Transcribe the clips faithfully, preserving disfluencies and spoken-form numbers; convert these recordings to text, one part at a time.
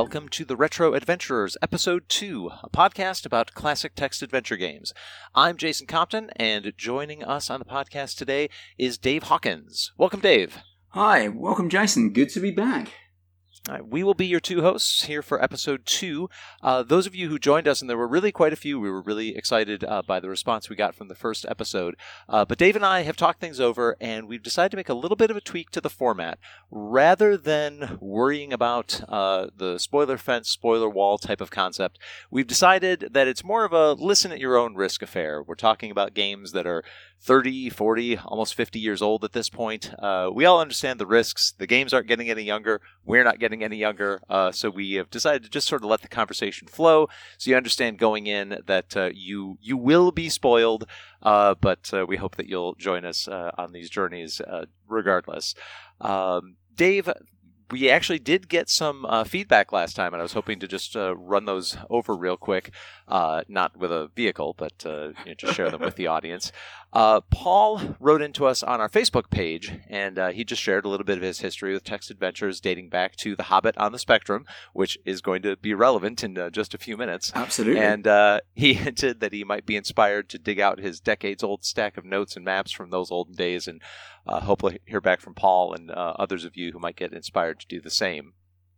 welcome to the Retro Adventurers, Episode two, a podcast about classic text adventure games. I'm Jason Compton, and joining us on the podcast today is Dave Hawkins. Welcome, Dave. Hi, welcome, Jason. Good to be back. All right, we will be your two hosts here for episode two. Uh, those of you who joined us, and there were really quite a few, we were really excited uh, by the response we got from the first episode. Uh, but Dave and I have talked things over, and we've decided to make a little bit of a tweak to the format. Rather than worrying about uh, the spoiler fence, spoiler wall type of concept, we've decided that it's more of a listen at your own risk affair. We're talking about games that are thirty, forty, almost fifty years old at this point. Uh, we all understand the risks. The games aren't getting any younger. We're not getting any younger. Uh, so we have decided to just sort of let the conversation flow so you understand going in that uh, you you will be spoiled, uh, but uh, we hope that you'll join us uh, on these journeys uh, regardless. Um, Dave, we actually did get some uh, feedback last time, and I was hoping to just uh, run those over real quick, uh, not with a vehicle, but uh, you know, just share them with the audience. Uh, Paul wrote into us on our Facebook page, and uh, he just shared a little bit of his history with text adventures dating back to The Hobbit on the Spectrum, which is going to be relevant in uh, just a few minutes. Absolutely. And uh, he hinted that he might be inspired to dig out his decades-old stack of notes and maps from those olden days, and uh, hopefully hear back from Paul and uh, others of you who might get inspired to do the same.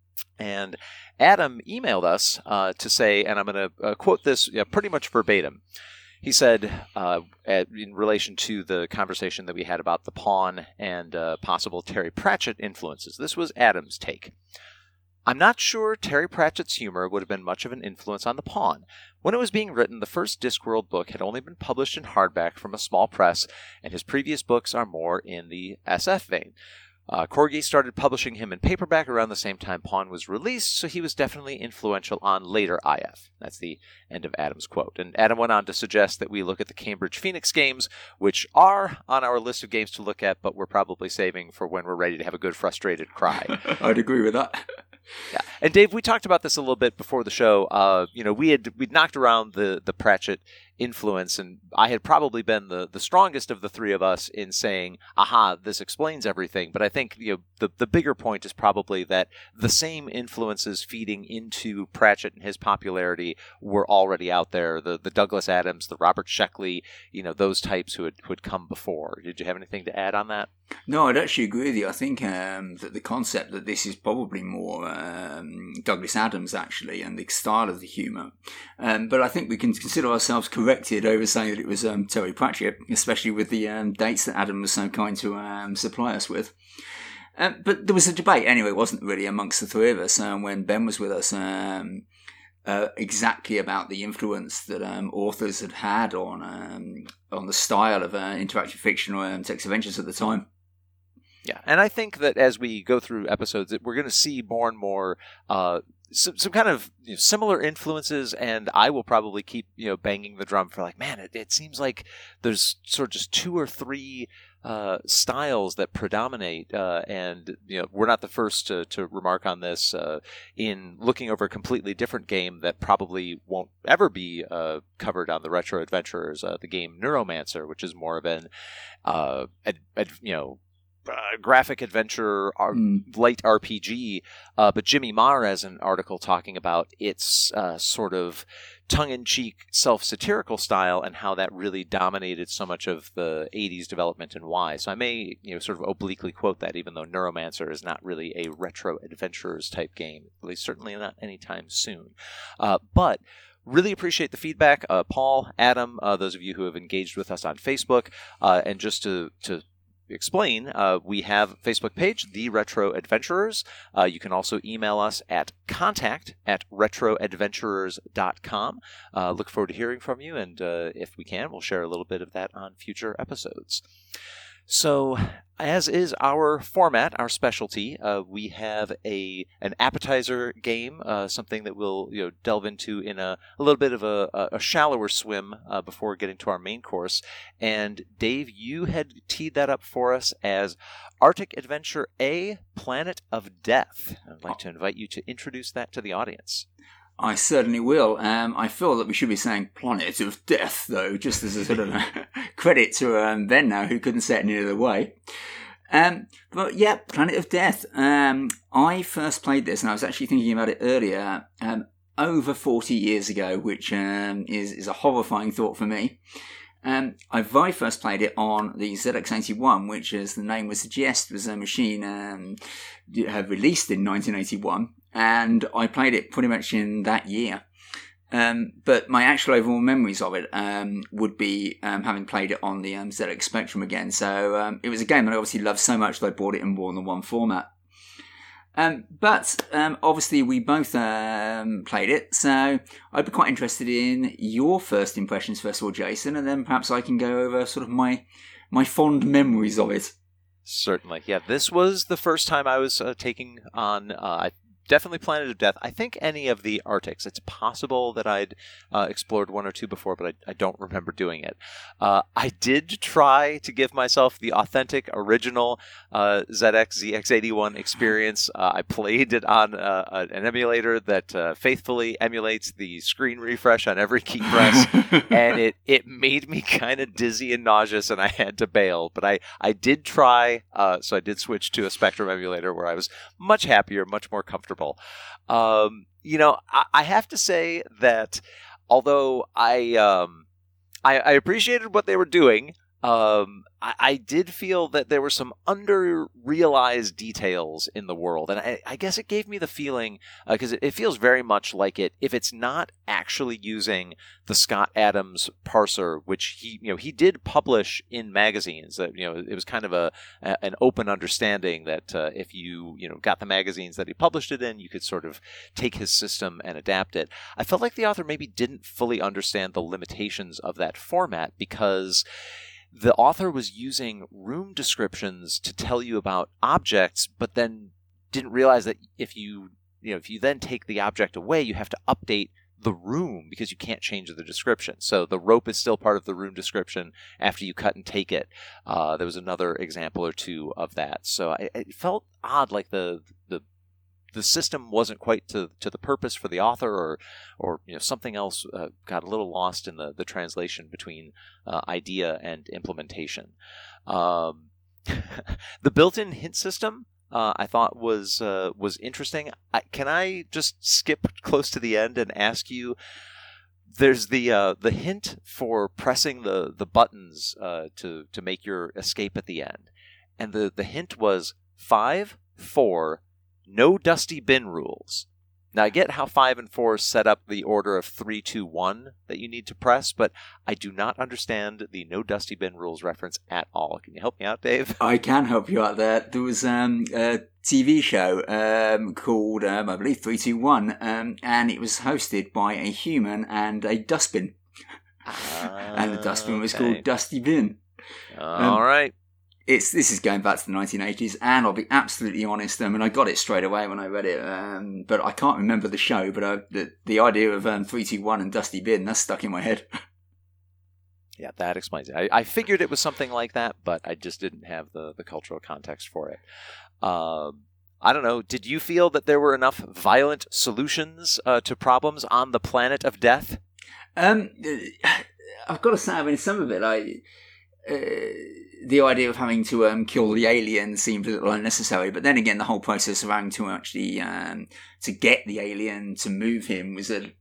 And Adam emailed us uh, to say, and I'm going to uh, quote this yeah, pretty much verbatim. He said, uh, at, in relation to the conversation that we had about the Pawn and uh, possible Terry Pratchett influences, this was Adam's take. I'm not sure Terry Pratchett's humor would have been much of an influence on the Pawn. When it was being written, the first Discworld book had only been published in hardback from a small press, and his previous books are more in the S F vein. Uh, Corgi started publishing him in paperback around the same time Pawn was released, so he was definitely influential on later I F. That's the end of Adam's quote. And Adam went on to suggest that we look at the Cambridge Phoenix games, which are on our list of games to look at, but we're probably saving for when we're ready to have a good frustrated cry. I'd agree with that. Yeah, and Dave, we talked about this a little bit before the show. Uh, you know, we had we'd knocked around the the Pratchett influence, and I had probably been the, the strongest of the three of us in saying, aha, this explains everything. But I think you know the, the bigger point is probably that the same influences feeding into Pratchett and his popularity were already out there. The the Douglas Adams, the Robert Sheckley, you know, those types who had, who had come before. Did you have anything to add on that? No, I'd actually agree with you. I think um, that the concept that this is probably more um, Douglas Adams, actually, and the style of the humour. Um, but I think we can consider ourselves corrected over saying that it was um, Terry Pratchett, especially with the um, dates that Adam was so kind to um, supply us with. Um, but there was a debate, anyway, wasn't really, amongst the three of us um, when Ben was with us, um, uh, exactly about the influence that um, authors had had on um, on the style of uh, interactive fiction or um, text adventures at the time. Yeah, and I think that as we go through episodes, we're going to see more and more uh, some, some kind of you know, similar influences, and I will probably keep you know banging the drum for like, man, it, it seems like there's sort of just two or three uh, styles that predominate, uh, and you know we're not the first to, to remark on this uh, in looking over a completely different game that probably won't ever be uh, covered on the Retro Adventurers, uh, the game Neuromancer, which is more of an uh, ad, ad, you know. Uh, graphic adventure, R- mm. light R P G, uh, but Jimmy Marr has an article talking about its uh, sort of tongue-in-cheek, self-satirical style and how that really dominated so much of the eighties development and why. So I may, you know, sort of obliquely quote that, even though Neuromancer is not really a retro adventurers type game, at least certainly not anytime soon. Uh, but really appreciate the feedback, uh, Paul, Adam, uh, those of you who have engaged with us on Facebook, uh, and just to to explain, uh, we have a Facebook page, The Retro Adventurers. Uh, you can also email us at contact at retroadventurers dot com. Uh, look forward to hearing from you, and uh, if we can, we'll share a little bit of that on future episodes. So, as is our format, our specialty, uh, we have a an appetizer game, uh, something that we'll you know delve into in a, a little bit of a, a shallower swim uh, before getting to our main course. And Dave, you had teed that up for us as Arctic Adventure A, Planet of Death. I'd like to invite you to introduce that to the audience. I certainly will. Um, I feel that we should be saying Planet of Death, though, just as a sort of a credit to um, Ben now, who couldn't say it any other way. Um, but yeah, Planet of Death. Um, I first played this, and I was actually thinking about it earlier, um, over forty years ago, which um, is, is a horrifying thought for me. Um, I very first played it on the Z X eighty-one, which, as the name would suggest, was a machine um, released in nineteen eighty-one, and I played it pretty much in that year. Um, but my actual overall memories of it um, would be um, having played it on the um, Z X Spectrum again. So um, it was a game that I obviously loved so much that I bought it in more than one format. Um, but um, obviously we both um, played it, so I'd be quite interested in your first impressions first of all, Jason, and then perhaps I can go over sort of my my fond memories of it. Certainly, yeah. This was the first time I was uh, taking on. Uh, I definitely Planet of Death. I think any of the Arctics. It's possible that I'd uh, explored one or two before, but I, I don't remember doing it. Uh, I did try to give myself the authentic, original uh, Z X Z X eighty-one experience. Uh, I played it on uh, an emulator that uh, faithfully emulates the screen refresh on every key press, and it, it made me kind of dizzy and nauseous, and I had to bail. But I, I did try, uh, so I did switch to a Spectrum emulator where I was much happier, much more comfortable. Um, you know, I, I have to say that although I, um, I, I appreciated what they were doing, um, I, I did feel that there were some under-realized details in the world. And I, I guess it gave me the feeling, because uh, it, it feels very much like it, if it's not actually using the Scott Adams parser, which he, you know, he did publish in magazines. That, you know, it was kind of a, a an open understanding that uh, if you, you know, got the magazines that he published it in, you could sort of take his system and adapt it. I felt like the author maybe didn't fully understand the limitations of that format, because the author was using room descriptions to tell you about objects, but then didn't realize that if you, you know, if you then take the object away, you have to update the room because you can't change the description. So the rope is still part of the room description after you cut and take it. Uh, there was another example or two of that. So I, it felt odd, like the the the system wasn't quite to, to the purpose for the author, or or you know something else uh, got a little lost in the, the translation between uh, idea and implementation. Um, the built-in hint system uh, I thought was uh, was interesting. I, can I just skip close to the end and ask you? There's the uh, the hint for pressing the the buttons uh, to to make your escape at the end, and the the hint was five, four. No dusty bin rules. Now, I get how five and four set up the order of three, two, one that you need to press, but I do not understand the no dusty bin rules reference at all. Can you help me out, Dave? I can help you out there. There was um, a T V show um, called, um, I believe, three two one, um, and it was hosted by a human and a dustbin. Uh, and the dustbin was okay. called Dusty Bin. Uh, um, all right. It's this is going back to the nineteen eighties, and I'll be absolutely honest. I mean, I got it straight away when I read it, um, but I can't remember the show. But I, the the idea of um, three two one and Dusty Bin, that's stuck in my head. Yeah, that explains it. I, I figured it was something like that, but I just didn't have the, the cultural context for it. Um, I don't know. Did you feel that there were enough violent solutions uh, to problems on the Planet of Death? Um, I've got to say, I mean, some of it, I. Uh, the idea of having to um, kill the alien seemed a little unnecessary, but then again, the whole process of having to actually um, to get the alien to move him was a.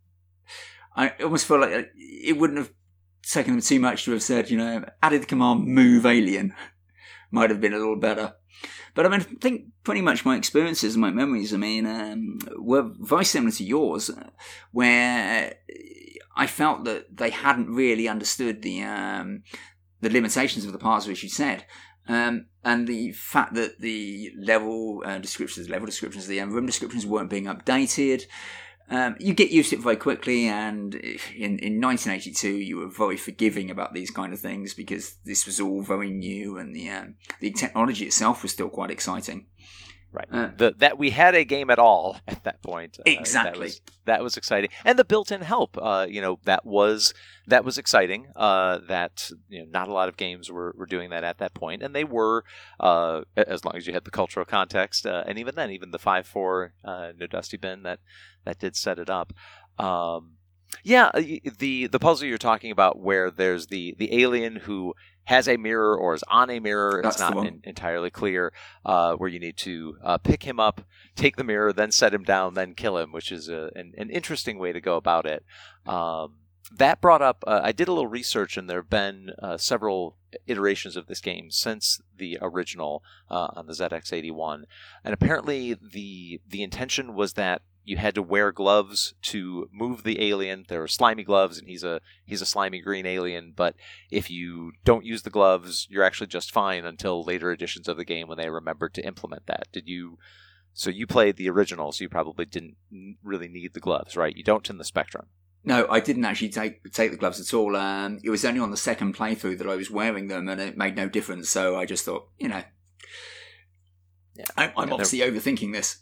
I almost felt like it wouldn't have taken them too much to have said, you know, added the command "move alien" might have been a little better. But I mean, I think pretty much my experiences and my memories, I mean, um, were very similar to yours, where I felt that they hadn't really understood the. Um, the limitations of the parser, as you said, um, and the fact that the level uh, descriptions, level descriptions, the um, room descriptions weren't being updated. Um, you get used to it very quickly, and in, in nineteen eighty-two, you were very forgiving about these kind of things because this was all very new, and the um, the technology itself was still quite exciting. Right. Uh, the, that we had a game at all at that point. Uh, exactly. That was, that was exciting, and the built-in help. Uh, you know, that was that was exciting. Uh, that you know, not a lot of games were, were doing that at that point, and they were uh, as long as you had the cultural context. Uh, and even then, even the five four uh, No Dusty Bin that that did set it up. Um, yeah, the the puzzle you're talking about, where there's the the alien who has a mirror or is on a mirror. That's it's not the one. in, entirely clear, uh, where you need to uh, pick him up, take the mirror, then set him down, then kill him, which is a, an, an interesting way to go about it. Um, that brought up, uh, I did a little research, and there have been uh, several iterations of this game since the original uh, on the Z X eighty-one. And apparently the the intention was that you had to wear gloves to move the alien. There are slimy gloves, and he's a he's a slimy green alien. But if you don't use the gloves, you're actually just fine until later editions of the game when they remembered to implement that. Did you? So you played the original, so you probably didn't really need the gloves, right? You don't in the Spectrum. No, I didn't actually take take the gloves at all. Um, it was only on the second playthrough that I was wearing them, and it made no difference. So I just thought, you know, yeah, I, I'm yeah, obviously overthinking this.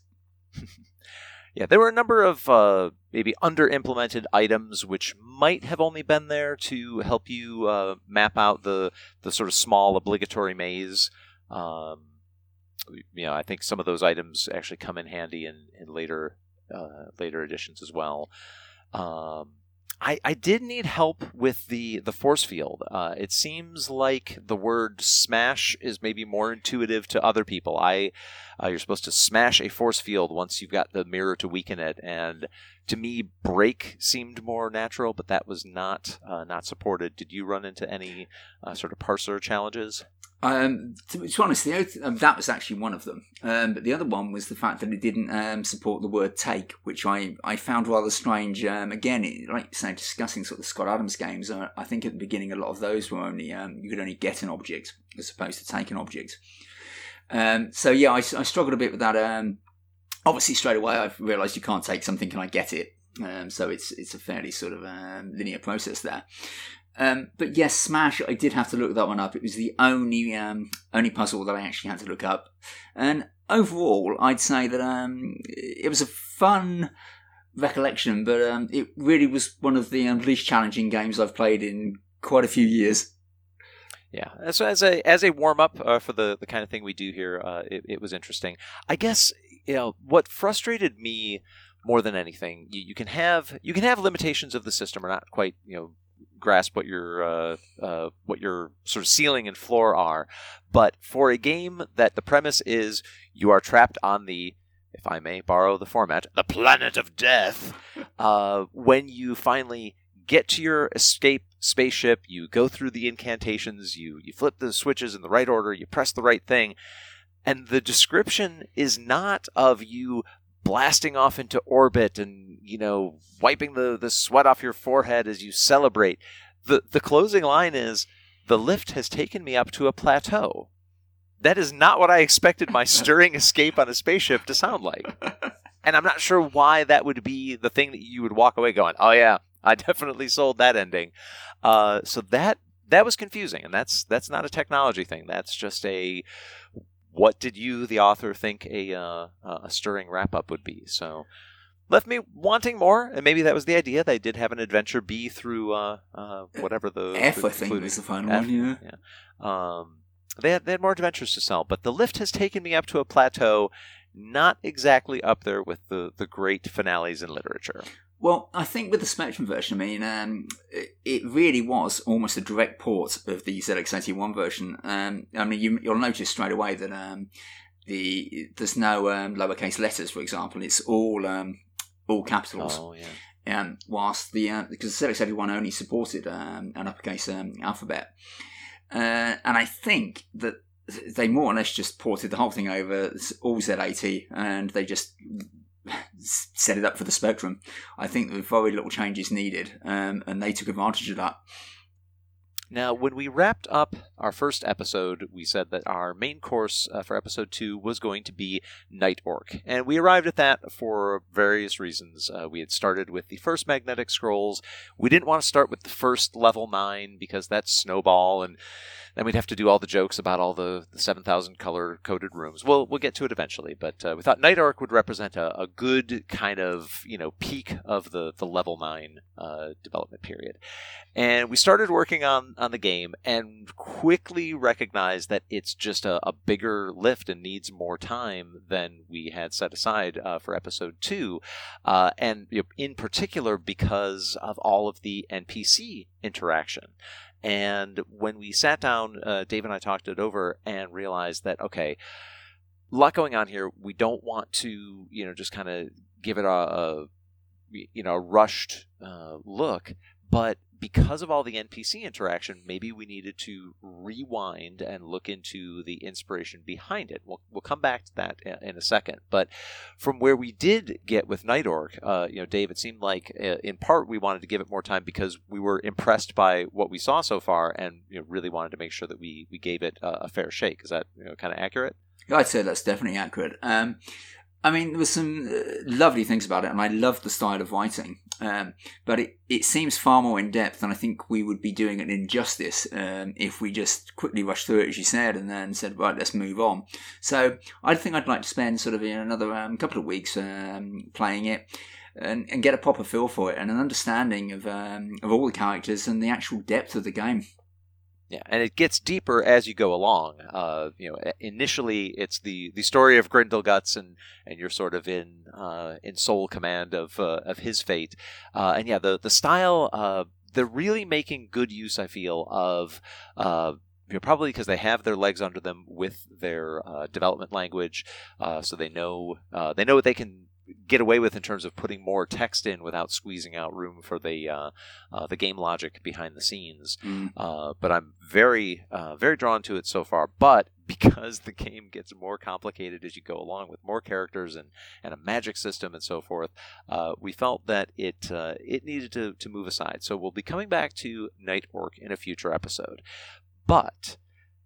Yeah, there were a number of uh, maybe under-implemented items which might have only been there to help you uh, map out the the sort of small obligatory maze. Um, you know, I think some of those items actually come in handy in, in later uh, later editions as well. Um, I, I did need help with the, the force field. Uh, it seems like the word smash is maybe more intuitive to other people. I uh, you're supposed to smash a force field once you've got the mirror to weaken it, and to me, break seemed more natural, but that was not uh, not supported. Did you run into any uh, sort of parser challenges? Um, to be honest, the other, um, that was actually one of them. Um, but the other one was the fact that it didn't um, support the word take, which I, I found rather strange. Um, again, it, like you say, discussing sort of the Scott Adams games, uh, I think at the beginning a lot of those were only, um, you could only get an object as opposed to take an object. Um, so yeah, I, I struggled a bit with that. Um, obviously straight away I realised you can't take something, can I get it? Um, so it's it's a fairly sort of um, linear process there. Um, but yes, Smash, I did have to look that one up. It was the only um, only puzzle that I actually had to look up. And overall, I'd say that um, it was a fun recollection, but um, it really was one of the um, least challenging games I've played in quite a few years. Yeah, so as a as a warm up uh, for the, the kind of thing we do here, uh, it, it was interesting. I guess you know what frustrated me more than anything. You, you can have you can have limitations of the system, or not quite you know grasp what your uh, uh, what your sort of ceiling and floor are. But for a game that the premise is you are trapped on the, if I may borrow the format, the planet of death, uh, when you finally get to your escape spaceship, you go through the incantations, you, you flip the switches in the right order, you press the right thing, and the description is not of you blasting off into orbit and, you know, wiping the, the sweat off your forehead as you celebrate. The, the closing line is, the lift has taken me up to a plateau. That is not what I expected my stirring escape on a spaceship to sound like. And I'm not sure why that would be the thing that you would walk away going, oh yeah, I definitely sold that ending. Uh, so that that was confusing, and that's that's not a technology thing. That's just a, what did you, the author, think a uh, a stirring wrap-up would be? So left me wanting more, and maybe that was the idea. They did have an adventure B through uh, uh, whatever the... F, the I think, was the final F, one, yeah. yeah. Um, they, had, they had more adventures to sell, but the lift has taken me up to a plateau, not exactly up there with the, the great finales in literature. Well, I think with the Spectrum version, I mean, um, it really was almost a direct port of the Z X eighty-one version. Um, I mean, you, you'll notice straight away that um, the there's no um, lowercase letters, for example. It's all um, all capitals. Oh, yeah. Um, whilst the uh, because the Z X eighty-one only supported um, an uppercase um, alphabet, uh, and I think that they more or less just ported the whole thing over all Z eighty, and they just set it up for the Spectrum. I think there were very little changes needed, um, and they took advantage of that. Now, when we wrapped up our first episode, we said that our main course uh, for episode two was going to be Night Orc. And we arrived at that for various reasons. Uh, we had started with the first Magnetic Scrolls. We didn't want to start with the first level nine because that's Snowball, and then we'd have to do all the jokes about all the, the seven thousand color-coded rooms. We'll, we'll get to it eventually, but uh, we thought Night Orc would represent a, a good kind of, you know, peak of the, the level nine uh, development period. And we started working on, on the game and quickly recognized that it's just a, a bigger lift and needs more time than we had set aside uh, for episode two. Uh, and you know, in particular because of all of the N P C interaction. And when we sat down, uh, Dave and I talked it over and realized that, okay, a lot going on here. We don't want to, you know, just kind of give it a, a you know, a rushed uh, look, but because of all the N P C interaction, maybe we needed to rewind and look into the inspiration behind it. We'll, we'll come back to that in a second. But from where we did get with Night Orc, uh, you know, Dave, it seemed like uh, in part we wanted to give it more time because we were impressed by what we saw so far, and you know, really wanted to make sure that we we gave it a, a fair shake. Is that, you know, kind of accurate? I'd say that's definitely accurate. Um, I mean, there were some uh, lovely things about it, and I loved the style of writing. Um, but it, it seems far more in depth, and I think we would be doing it injustice um, if we just quickly rushed through it, as you said, and then said, right, let's move on. So I think I'd like to spend sort of you know, another um, couple of weeks um, playing it and, and get a proper feel for it and an understanding of um, of all the characters and the actual depth of the game. Yeah, and it gets deeper as you go along. Uh, you know, initially it's the, the story of Grindelguts, and, and you're sort of in uh, in sole command of uh, of his fate. Uh, and yeah, the the style, uh, they're really making good use, I feel, of uh, you know, probably because they have their legs under them with their uh, development language, uh, so they know uh, they know what they can get away with in terms of putting more text in without squeezing out room for the uh, uh, the game logic behind the scenes. Mm. Uh, but I'm very uh, very drawn to it so far. But because the game gets more complicated as you go along with more characters and, and a magic system and so forth, uh, we felt that it uh, it needed to to move aside. So we'll be coming back to Night Orc in a future episode. But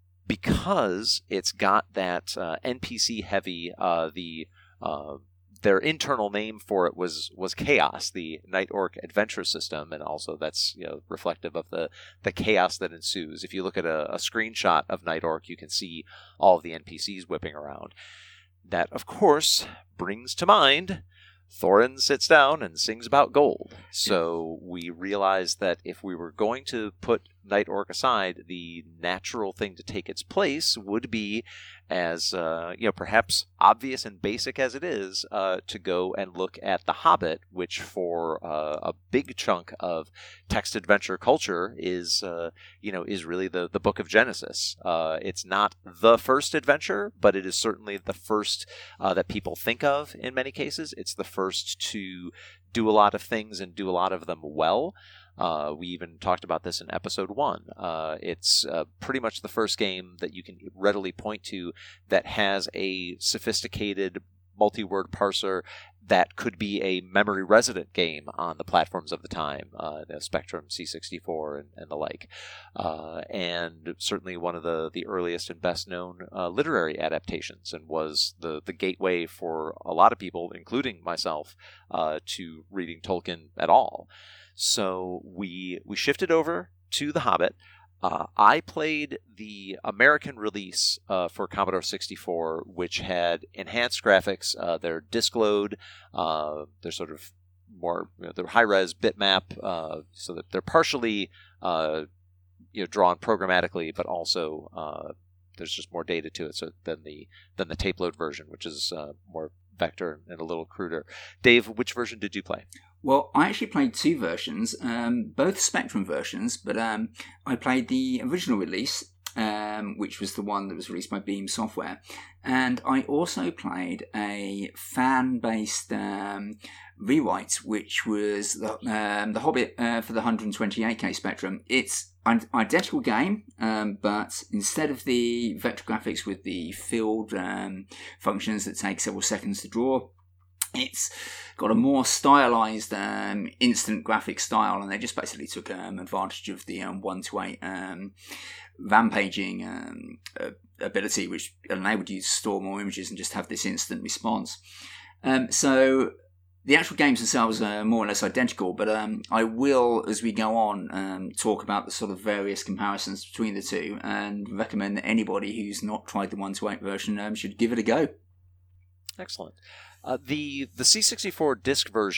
because it's got that uh, N P C heavy, uh, the uh, their internal name for it was was Chaos, the Night Orc adventure system, and also that's you know reflective of the, the chaos that ensues. If you look at a, a screenshot of Night Orc, you can see all of the N P Cs whipping around. That, of course, brings to mind Thorin sits down and sings about gold. So we realized that if we were going to put Night Orc aside, the natural thing to take its place would be, as uh, you know, perhaps obvious and basic as it is, uh, to go and look at The Hobbit, which for uh, a big chunk of text adventure culture is, uh, you know, is really the the Book of Genesis. Uh, it's not the first adventure, but it is certainly the first uh, that people think of in many cases. It's the first to do a lot of things and do a lot of them well. Uh, we even talked about this in episode one. Uh, it's uh, pretty much the first game that you can readily point to that has a sophisticated multi-word parser that could be a memory resident game on the platforms of the time, uh, the Spectrum, C sixty-four, and, and the like. Uh, and certainly one of the, the earliest and best known uh, literary adaptations, and was the, the gateway for a lot of people, including myself, uh, to reading Tolkien at all. So we we shifted over to The Hobbit. Uh, I played the American release uh, for Commodore sixty-four, which had enhanced graphics. Uh, they're disk load. Uh, they're sort of more, you know, they're high-res bitmap, uh, so that they're partially uh, you know drawn programmatically, but also uh, there's just more data to it so than the than the tape load version, which is uh, more vector and a little cruder. Dave, which version did you play? Well, I actually played two versions, um, both Spectrum versions, but um, I played the original release, um, which was the one that was released by Beam Software, and I also played a fan-based um, rewrite, which was the, um, the Hobbit uh, for the one twenty-eight K Spectrum. It's an identical game, um, but instead of the vector graphics with the filled um, functions that take several seconds to draw, it's got a more stylized um, instant graphic style, and they just basically took um, advantage of the um, one to eight um, rampaging um, uh, ability, which enabled you to store more images and just have this instant response. Um, so the actual games themselves are more or less identical, but um, I will, as we go on, um, talk about the sort of various comparisons between the two, and recommend that anybody who's not tried the one to eight version um, should give it a go. Excellent. Uh, the the C sixty-four disc version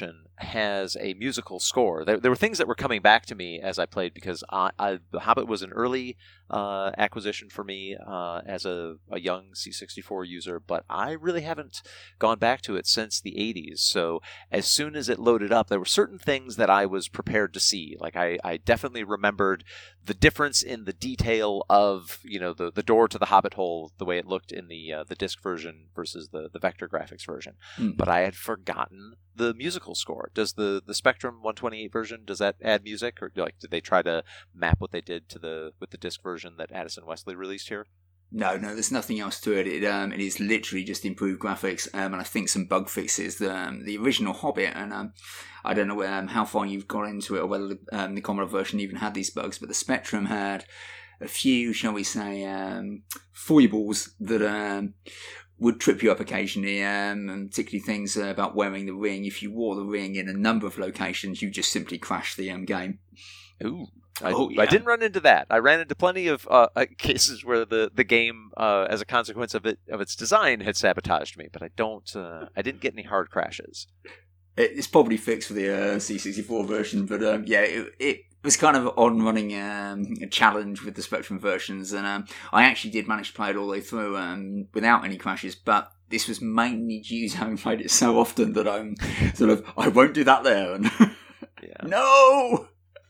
has a musical score. There, there were things that were coming back to me as I played because I, I, The Hobbit was an early uh, acquisition for me uh, as a, a young C sixty-four user, but I really haven't gone back to it since the eighties. So as soon as it loaded up, there were certain things that I was prepared to see. Like I, I definitely remembered the difference in the detail of, you know, the, the door to the Hobbit hole, the way it looked in the uh, the disc version versus the, the vector graphics version. Mm. But I had forgotten the musical score. Does the, the Spectrum one twenty-eight version, does that add music, or like did they try to map what they did to the with the disc version that Addison Wesley released here? No, no, there's nothing else to it. It, um, it is literally just improved graphics, um, and I think some bug fixes. The, um, the original Hobbit, and um, I don't know um, how far you've got into it or whether the, um, the Commodore version even had these bugs, but the Spectrum had a few, shall we say, um, foibles that um, would trip you up occasionally, um, and particularly things uh, about wearing the ring. If you wore the ring in a number of locations, you just simply crash the um, game. Ooh. I, oh, yeah. I didn't run into that. I ran into plenty of uh, cases where the, the game, uh, as a consequence of it of its design, had sabotaged me. But I don't. Uh, I didn't get any hard crashes. It's probably fixed for the uh, C sixty-four version, but um, yeah, it, it was kind of on running um, a challenge with the Spectrum versions, and um, I actually did manage to play it all the way through um, without any crashes. But this was mainly due to having played it so often that I'm sort of I won't do that there. And yeah. No.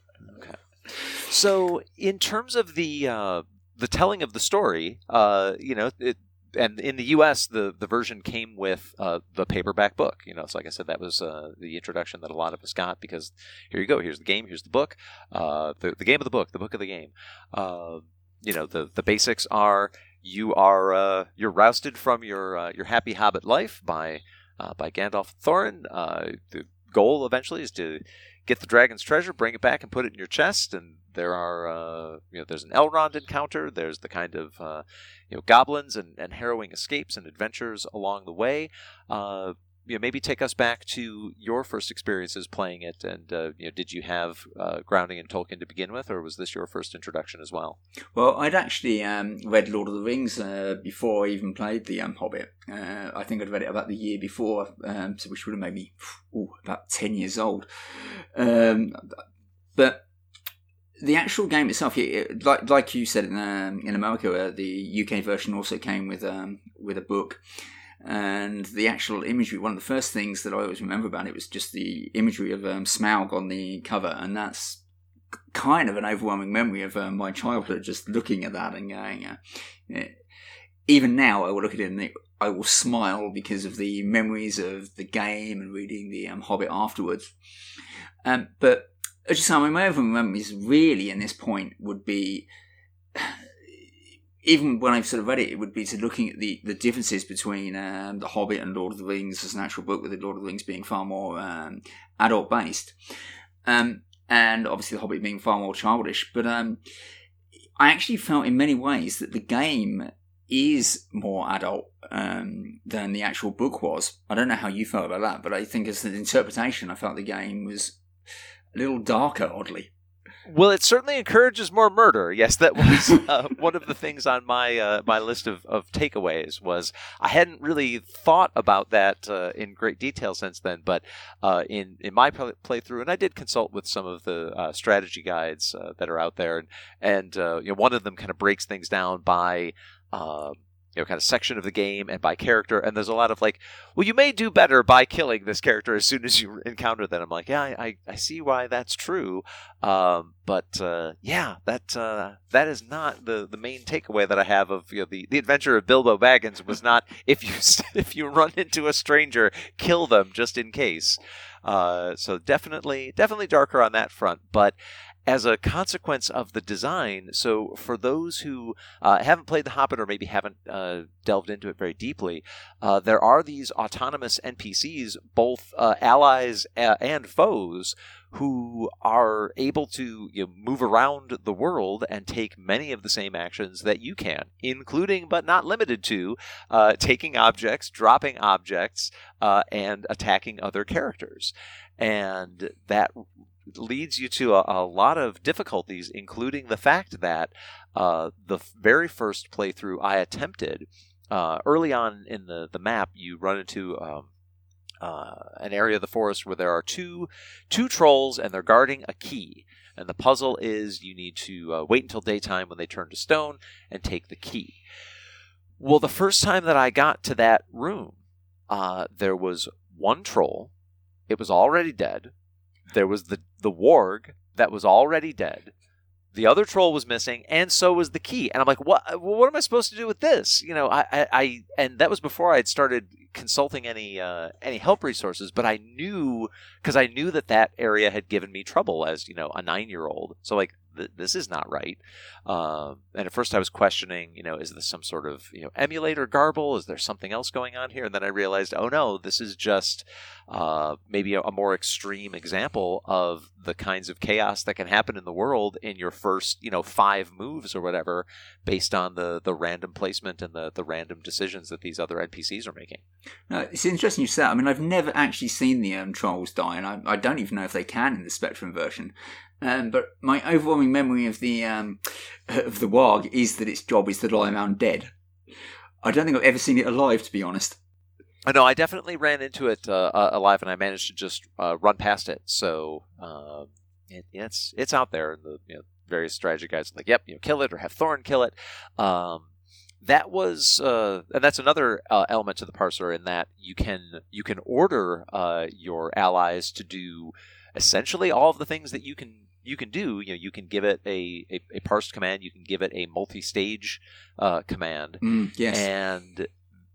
So, in terms of the uh, the telling of the story, uh, you know, it, and in the U S, the, the version came with uh, the paperback book. You know, so like I said, that was uh, the introduction that a lot of us got because here you go, here's the game, here's the book, uh, the the game of the book, the book of the game. Uh, you know, the the basics are you are uh, you're rousted from your uh, your happy Hobbit life by uh, by Gandalf and Thorin. Uh, the goal eventually is to get the dragon's treasure, bring it back, and put it in your chest. And there are, uh, you know, there's an Elrond encounter. There's the kind of, uh, you know, goblins and, and harrowing escapes and adventures along the way. Uh, you know, maybe take us back to your first experiences playing it. And uh, you know, did you have uh, grounding in Tolkien to begin with, or was this your first introduction as well? Well, I'd actually um, read Lord of the Rings uh, before I even played the um, Hobbit. Uh, I think I'd read it about the year before, um, so which would have made me ooh, about ten years old. Um, but the actual game itself, it, like like you said in, um, in America, uh, the U K version also came with um, with a book. And the actual imagery, one of the first things that I always remember about it was just the imagery of um, Smaug on the cover. And that's kind of an overwhelming memory of uh, my childhood, just looking at that and going, uh, yeah. Even now I will look at it and I will smile because of the memories of the game and reading the um, Hobbit afterwards. Um, but as you say, my overwhelming memories really in this point would be... Even when I've sort of read it, it would be to looking at the, the differences between um, The Hobbit and Lord of the Rings as an actual book, with the Lord of the Rings being far more um, adult-based. Um, and obviously The Hobbit being far more childish. But um, I actually felt in many ways that the game is more adult um, than the actual book was. I don't know how you felt about that, but I think as an interpretation, I felt the game was a little darker, oddly. Well, it certainly encourages more murder. Yes, that was uh, one of the things on my uh, my list of, of takeaways. Was I hadn't really thought about that uh, in great detail since then, but uh, in in my playthrough, and I did consult with some of the uh, strategy guides uh, that are out there, and and uh, you know, one of them kind of breaks things down by. Uh, you know, kind of section of the game and by character, and there's a lot of like, well, you may do better by killing this character as soon as you encounter them. I'm like, yeah, I, I, I see why that's true, um, but uh, yeah, that uh, that is not the, the main takeaway that I have of you know the, the adventure of Bilbo Baggins was not if you if you run into a stranger, kill them just in case. Uh, so definitely definitely darker on that front, but. As a consequence of the design, so for those who uh, haven't played The Hobbit or maybe haven't uh, delved into it very deeply, uh, there are these autonomous N P Cs, both uh, allies and foes, who are able to you know, move around the world and take many of the same actions that you can, including but not limited to uh, taking objects, dropping objects, uh, and attacking other characters. And that leads you to a, a lot of difficulties, including the fact that uh, the very first playthrough I attempted, uh, early on in the, the map, you run into um, uh, an area of the forest where there are two two trolls and they're guarding a key. And the puzzle is you need to uh, wait until daytime when they turn to stone and take the key. Well, the first time that I got to that room, uh, there was one troll. It was already dead. There was the, the warg that was already dead. The other troll was missing, and so was the key. And I'm like, what? What am I supposed to do with this? You know, I, I, I and that was before I had started consulting any uh, any help resources. But I knew because I knew that that area had given me trouble as you know a nine year old. So like, th- this is not right. Um, and at first I was questioning, you know, is this some sort of you know emulator garble? Is there something else going on here? And then I realized, oh no, this is just uh, maybe a, a more extreme example of the kinds of chaos that can happen in the world in your first, you know, five moves or whatever, based on the, the random placement and the, the random decisions that these other N P Cs are making. No, it's interesting you say that. I mean, I've never actually seen the um, trolls die, and I, I don't even know if they can in the Spectrum version. Um, but my overwhelming memory of the um, of the warg is that its job is to lie around dead. I don't think I've ever seen it alive, to be honest. I know, I definitely ran into it uh, uh, alive, and I managed to just uh, run past it. So uh, it, it's it's out there in the you know, various strategy guides. Like, yep, you know, kill it or have Thorin kill it. Um, that was, uh, and that's another uh, element to the parser in that you can you can order uh, your allies to do essentially all of the things that you can you can do. You know, you can give it a, a, a parsed command. You can give it a multi-stage uh, command. Mm, yes, and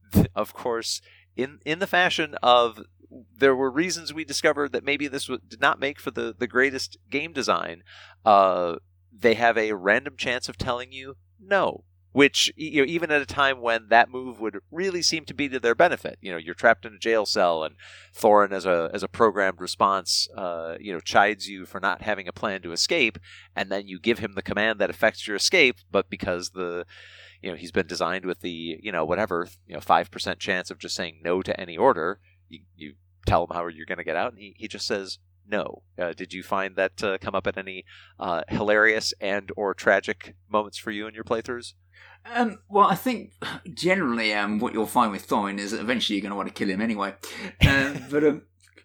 of course. In in the fashion of, there were reasons we discovered that maybe this w- did not make for the, the greatest game design. Uh, they have a random chance of telling you no, which you know even at a time when that move would really seem to be to their benefit. You know, you're trapped in a jail cell, and Thorin, as a as a programmed response, uh, you know, chides you for not having a plan to escape, and then you give him the command that affects your escape, but because the You know, he's been designed with the, you know, whatever, you know, five percent chance of just saying no to any order. You, you tell him how you're going to get out, and he, he just says no. Uh, did you find that uh, come up at any uh, hilarious and or tragic moments for you in your playthroughs? Um, well, I think generally um, what you'll find with Thorin is that eventually you're going to want to kill him anyway. Um, but um,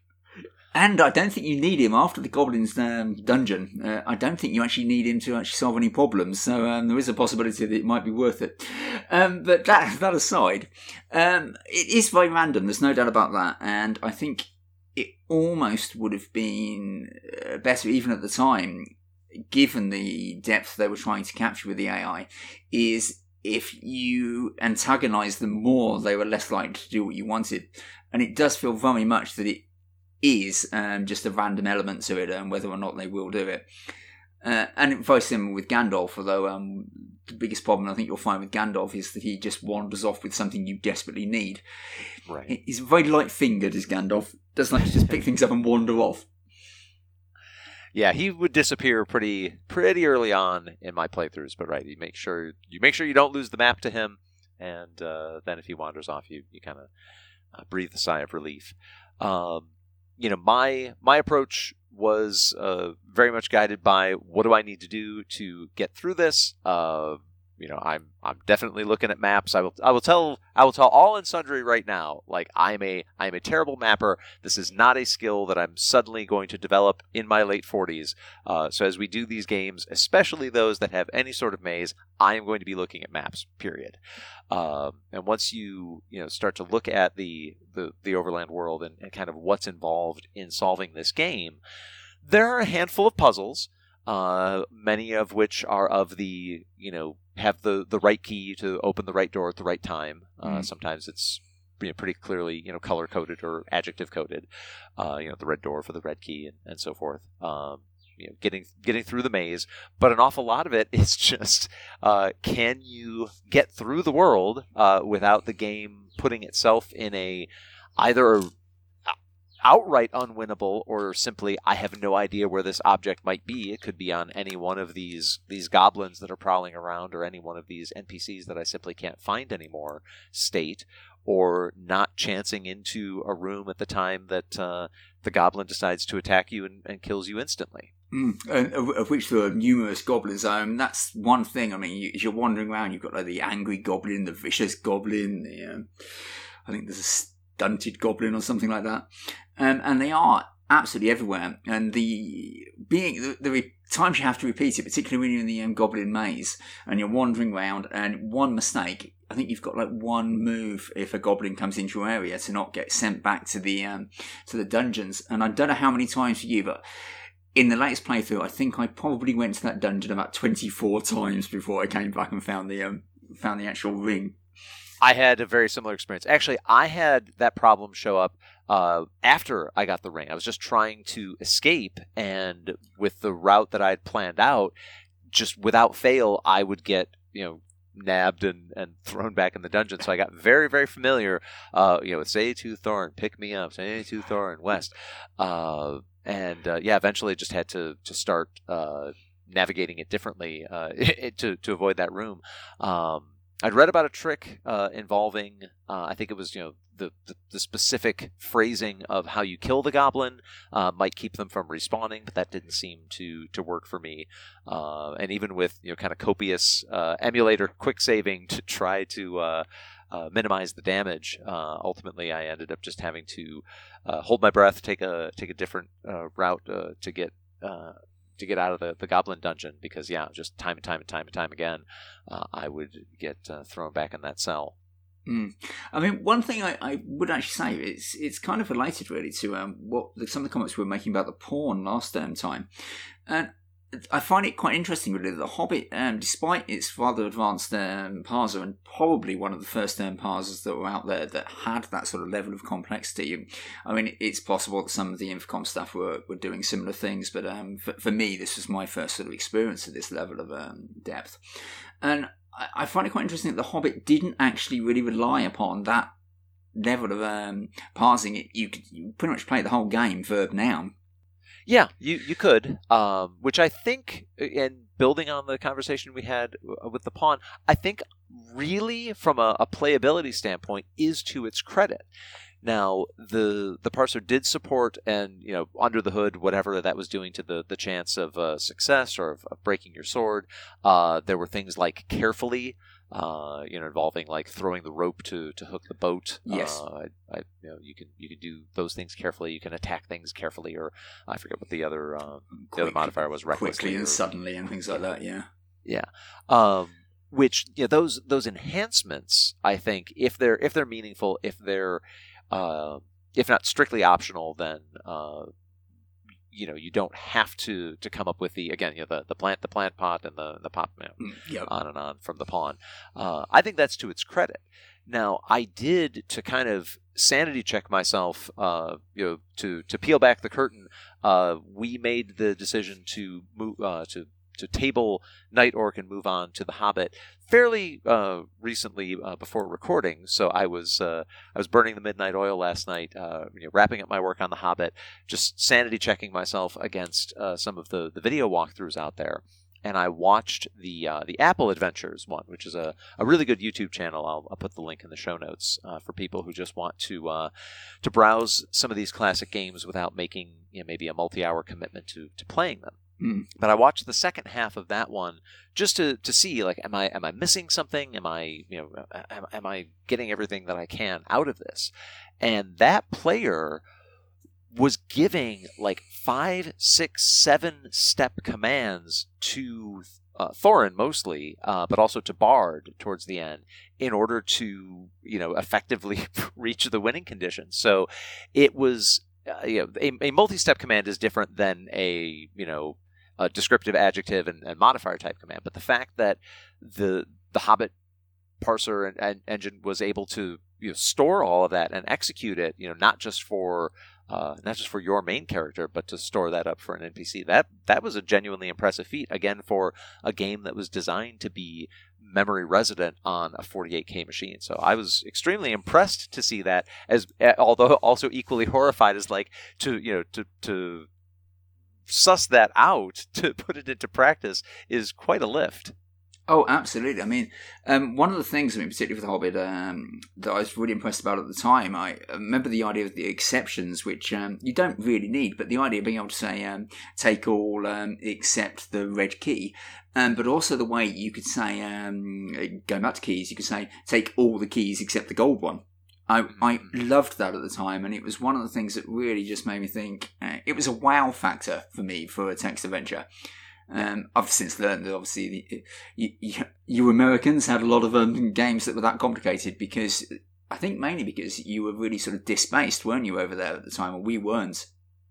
And I don't think you need him after the Goblin's um, dungeon. Uh, I don't think you actually need him to actually solve any problems. So um, there is a possibility that it might be worth it. Um, but that, that aside, um, it is very random. There's no doubt about that. And I think it almost would have been better, even at the time, given the depth they were trying to capture with the A I, is if you antagonise them more, they were less likely to do what you wanted. And it does feel very much that it is um, just a random element to it, and whether or not they will do it. Uh, and very similar with Gandalf, although um, the biggest problem I think you'll find with Gandalf is that he just wanders off with something you desperately need. Right. He's very light-fingered, is Gandalf. Doesn't like to just pick things up and wander off. Yeah, he would disappear pretty pretty early on in my playthroughs, but right, you make sure you make sure you don't lose the map to him, and uh, then if he wanders off, you you kind of uh, breathe a sigh of relief. Um, you know, my my approach was uh, very much guided by what do I need to do to get through this. Uh, you know, I'm I'm definitely looking at maps. I will I will tell I will tell all and sundry right now. Like I'm a I'm a terrible mapper. This is not a skill that I'm suddenly going to develop in my late forties. Uh, so as we do these games, especially those that have any sort of maze, I am going to be looking at maps. Period. Um, and once you you know start to look at the the, the overland world and, and kind of what's involved in solving this game, there are a handful of puzzles. Uh, many of which are of the, you know, have the, the right key to open the right door at the right time. Uh, mm. Sometimes it's you know, pretty clearly, you know, color coded or adjective coded. Uh, you know, the red door for the red key and, and so forth. Um, you know, getting getting through the maze, but an awful lot of it is just uh, can you get through the world uh, without the game putting itself in a either a outright unwinnable, or simply I have no idea where this object might be. It could be on any one of these these goblins that are prowling around, or any one of these N P Cs that I simply can't find anymore state, or not chancing into a room at the time that uh, the goblin decides to attack you and, and kills you instantly. Mm, and of, of which there are numerous goblins. Um, that's one thing. I mean, you, as you're wandering around, you've got like the angry goblin, the vicious goblin. The, um, I think there's a dunted goblin or something like that. Um, and they are absolutely everywhere. And the being the, the re- times you have to repeat it, particularly when you're in the um, goblin maze and you're wandering around, and one mistake, I think you've got like one move if a goblin comes into your area to not get sent back to the um, to the dungeons. And I don't know how many times for you, but in the latest playthrough, I think I probably went to that dungeon about twenty-four times before I came back and found the um, found the actual ring. I had a very similar experience. Actually, I had that problem show up uh, after I got the ring. I was just trying to escape, and with the route that I had planned out, just without fail, I would get, you know, nabbed and, and thrown back in the dungeon. So I got very, very familiar, uh, you know, with Seytooth Thorin, pick me up, Seytooth Thorin, West. Uh, and, uh, yeah, eventually just had to, to start uh, navigating it differently uh, to, to avoid that room. Um, I'd read about a trick uh, involving, uh, I think it was, you know, the, the, the specific phrasing of how you kill the goblin uh, might keep them from respawning, but that didn't seem to to work for me. Uh, and even with, you know, kind of copious uh, emulator quick saving to try to uh, uh, minimize the damage, uh, ultimately I ended up just having to uh, hold my breath, take a take a different uh, route uh, to get. Uh, to get out of the, the goblin dungeon, because yeah, just time and time and time and time again, uh, I would get uh, thrown back in that cell. Mm. I mean, one thing I, I would actually say, it's it's kind of related really to um, what the, some of the comments we were making about the porn last um, time. And I find it quite interesting really that The Hobbit, um, despite its rather advanced um, parser, and probably one of the first um, parsers that were out there that had that sort of level of complexity. I mean, it's possible that some of the Infocom stuff were, were doing similar things, but um, for, for me, this was my first sort of experience of this level of um, depth. And I, I find it quite interesting that The Hobbit didn't actually really rely upon that level of um, parsing. It, you could you pretty much play the whole game verb noun. Yeah, you you could, um, which I think, and building on the conversation we had with the pawn, I think really from a, a playability standpoint is to its credit. Now, the the parser did support, and you know, under the hood, whatever that was doing to the, the chance of uh, success or of, of breaking your sword, uh, there were things like carefully. Uh, you know, involving like throwing the rope to, to hook the boat. Yes, uh, I, I, you know, you can you can do those things carefully. You can attack things carefully, or I forget what the other uh, Quick, the other modifier was. Recklessly, quickly and or, suddenly, and things like that. Yeah, yeah. Um, which you know, those those enhancements, I think, if they're if they're meaningful, if they're uh, if not strictly optional, then uh, you know, you don't have to, to come up with the, again, you know, the, the plant, the plant pot and the, the pot, you know, mm, yep. on and on from the pawn. Uh, I think that's to its credit. Now, I did, to kind of sanity check myself, uh, you know, to, to peel back the curtain, uh, we made the decision to move, uh, to, to table Night Orc and move on to the Hobbit fairly uh, recently uh, before recording. So I was uh, I was burning the midnight oil last night, uh, you know, wrapping up my work on the Hobbit, just sanity checking myself against uh, some of the, the video walkthroughs out there. And I watched the uh, the Apple Adventures one, which is a, a really good YouTube channel. I'll, I'll put the link in the show notes uh, for people who just want to uh, to browse some of these classic games without making, you know, maybe a multi-hour commitment to, to playing them. Mm. But I watched the second half of that one just to, to see, like, am I am I missing something? Am I, you know, am, am I getting everything that I can out of this? And that player was giving like five, six, seven step commands to uh, Thorin mostly, uh, but also to Bard towards the end in order to, you know, effectively reach the winning condition. So it was, uh, you know, a, a multi-step command is different than a, you know, a descriptive adjective and, and modifier type command. But the fact that the the Hobbit parser and, and engine was able to, you know, store all of that and execute it, you know, not just for uh, not just for your main character, but to store that up for an N P C. That that was a genuinely impressive feat. Again, for a game that was designed to be memory resident on a forty-eight K machine. So I was extremely impressed to see that, as although also equally horrified as like to, you know, to to suss that out, to put it into practice, is quite a lift. Oh, absolutely. I mean, um, one of the things, I mean, particularly with The Hobbit, um, that I was really impressed about at the time, I remember the idea of the exceptions, which um, you don't really need, but the idea of being able to say, um, take all um, except the red key, um, but also the way you could say, um, going back to keys, you could say, take all the keys except the gold one. I, I loved that at the time, and it was one of the things that really just made me think. Uh, it was a wow factor for me for a text adventure. Um, I've since learned that obviously the, you, you, you Americans had a lot of um, games that were that complicated because I think mainly because you were really sort of disc-based, weren't you, over there at the time, or we weren't.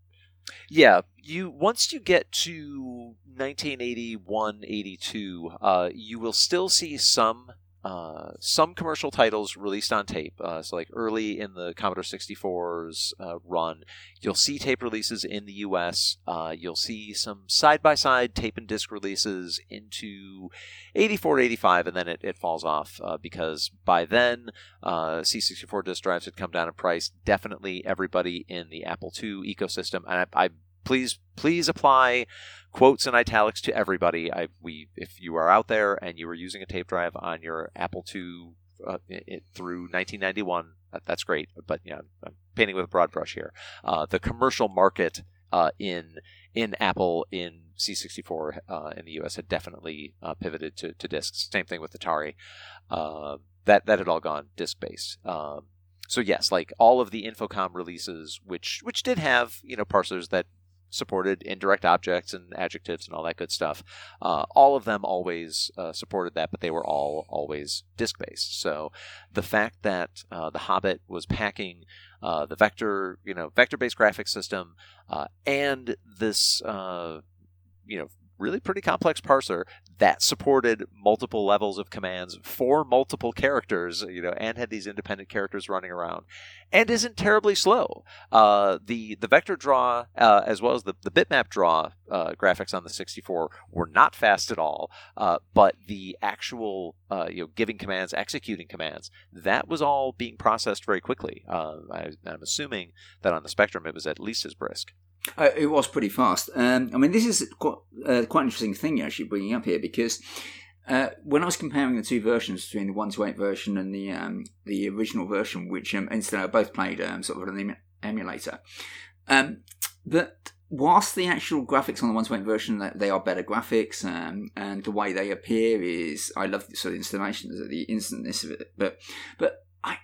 Yeah, you once you get to nineteen eighty-one, eighty-two, uh, you will still see some uh, some commercial titles released on tape. Uh, so like early in the Commodore sixty-four's uh, run, you'll see tape releases in the U S. Uh, you'll see some side-by-side tape and disc releases into eighty-four, eighty-five, and then it, it falls off uh, because by then uh, C sixty-four disc drives had come down in price. Definitely everybody in the Apple two ecosystem, and I, I please please apply quotes and italics to everybody. I, we, if you are out there and you were using a tape drive on your Apple two uh, it, through nineteen ninety-one, that, that's great. But you know, I'm painting with a broad brush here. Uh, the commercial market uh, in in Apple in C sixty-four uh, in the U S had definitely uh, pivoted to, to discs. Same thing with Atari. Uh, that that had all gone disc based. Um, so yes, like all of the Infocom releases, which which did have you know parsers that supported indirect objects and adjectives and all that good stuff. Uh, all of them always uh, supported that, but they were all always disk-based. So the fact that uh, the Hobbit was packing uh, the vector, you know, vector-based graphics system uh, and this, uh, you know, really pretty complex parser that supported multiple levels of commands for multiple characters, you know, and had these independent characters running around, and isn't terribly slow. Uh, the the vector draw, uh, as well as the, the bitmap draw uh, graphics on the sixty-four were not fast at all, uh, but the actual, uh, you know, giving commands, executing commands, that was all being processed very quickly. Uh, I, I'm assuming that on the Spectrum it was at least as brisk. Uh, it was pretty fast. Um, I mean, this is quite, uh, quite an interesting thing you're actually bringing up here because uh, when I was comparing the two versions between the one to eight version and the um, the original version, which um, incidentally I both played um, sort of on an emulator, um, but whilst the actual graphics on the one to eight version, they are better graphics, um, and the way they appear is, I love the sort of installations, the instantness of it, but but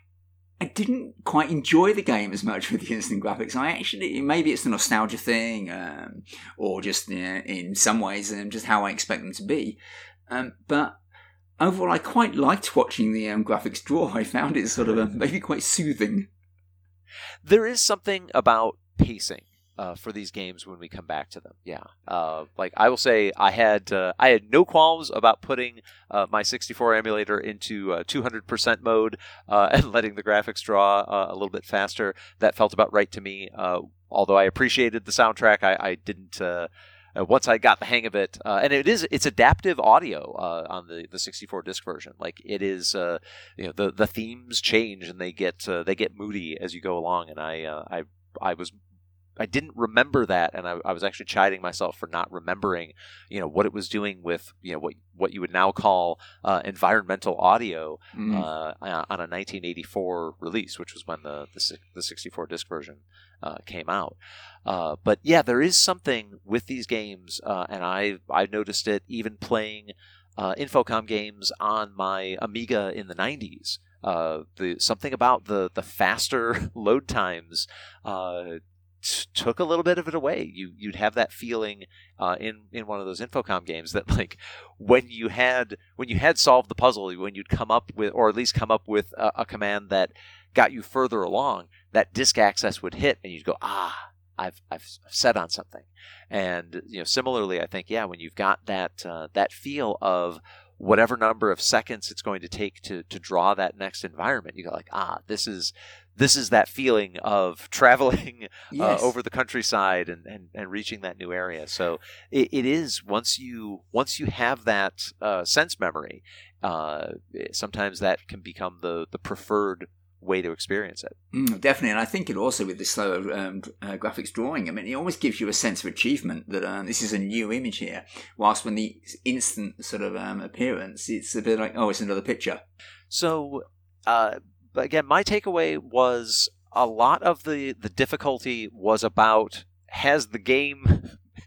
I didn't quite enjoy the game as much with the instant graphics. I actually, maybe it's the nostalgia thing, um, or just you know, in some ways, um, just how I expect them to be. Um, but overall, I quite liked watching the um, graphics draw. I found it sort of um, maybe quite soothing. There is something about pacing uh, for these games when we come back to them. Yeah, uh, like I will say, I had uh, I had no qualms about putting uh, my sixty-four emulator into uh, two hundred percent mode uh, and letting the graphics draw uh, a little bit faster. That felt about right to me. Uh, although I appreciated the soundtrack, I, I didn't. Uh, uh, once I got the hang of it, uh, and it is it's adaptive audio uh, on the, the sixty-four disc version. Like it is, uh, you know, the the themes change and they get uh, they get moody as you go along. And I uh, I I was. I didn't remember that, and I, I was actually chiding myself for not remembering, you know, what it was doing with, you know, what what you would now call uh, environmental audio mm. uh, on a nineteen eighty-four release, which was when the the, the sixty-four disc version uh, came out. Uh, but yeah, there is something with these games, uh, and I I noticed it even playing uh, Infocom games on my Amiga in the nineties. Uh, the something about the the faster load times. Uh, took a little bit of it away. You you'd have that feeling uh, in in one of those Infocom games that like when you had when you had solved the puzzle, when you'd come up with or at least come up with a, a command that got you further along, that disk access would hit, and you'd go, ah, I've I've set on something. And you know, similarly, I think yeah, when you've got that uh, that feel of whatever number of seconds it's going to take to to draw that next environment, you go like, ah, this is. This is that feeling of traveling yes. uh, over the countryside and, and, and reaching that new area. So it, it is once you once you have that uh, sense memory, uh, sometimes that can become the, the preferred way to experience it. Mm, definitely, and I think it also with the slower um, uh, graphics drawing, I mean, it almost gives you a sense of achievement that um, this is a new image here. Whilst when the instant sort of um, appearance, it's a bit like, oh, it's another picture. So. Uh, But again, my takeaway was a lot of the, the difficulty was about, has the game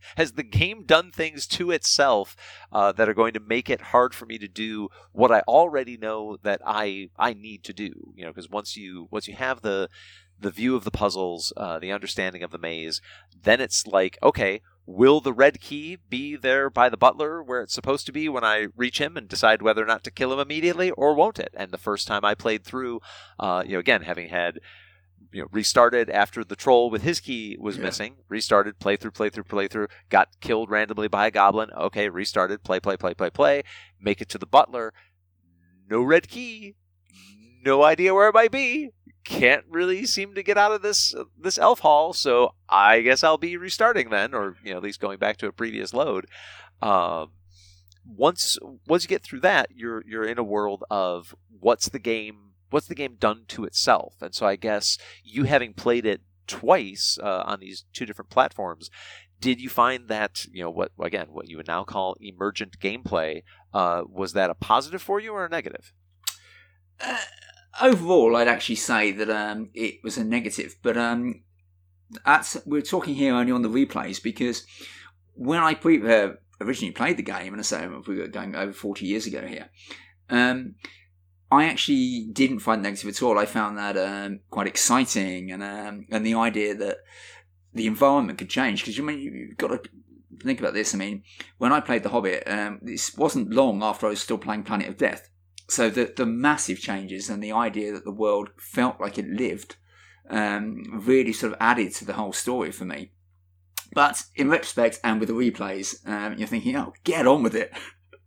has the game done things to itself uh, that are going to make it hard for me to do what I already know that I I need to do? You know, because once you once you have the the view of the puzzles, uh, the understanding of the maze, then it's like, okay, will the red key be there by the butler where it's supposed to be when I reach him and decide whether or not to kill him immediately, or won't it? And the first time I played through, uh, you know, again, having had, you know, restarted after the troll with his key was yeah. missing, restarted, play through, play through, play through, got killed randomly by a goblin, okay, restarted, play, play, play, play, play, make it to the butler, no red key, no idea where it might be, can't really seem to get out of this uh, this elf hall, so I guess I'll be restarting then, or you know, at least going back to a previous load. Um, once once you get through that, you're you're in a world of what's the game what's the game done to itself, and so I guess you having played it twice uh, on these two different platforms, did you find that, you know, what again what you would now call emergent gameplay, uh, was that a positive for you or a negative? Uh, overall, I'd actually say that um, it was a negative, but um, that's, we're talking here only on the replays, because when I pre- uh, originally played the game, and I say we're going over forty years ago here, um, I actually didn't find it negative at all. I found that um, quite exciting, and um, and the idea that the environment could change, because you I mean you've got to think about this. I mean, when I played The Hobbit, um, this wasn't long after I was still playing Planet of Death. So the the massive changes and the idea that the world felt like it lived um, really sort of added to the whole story for me. But in retrospect and with the replays, um, you're thinking, oh, get on with it.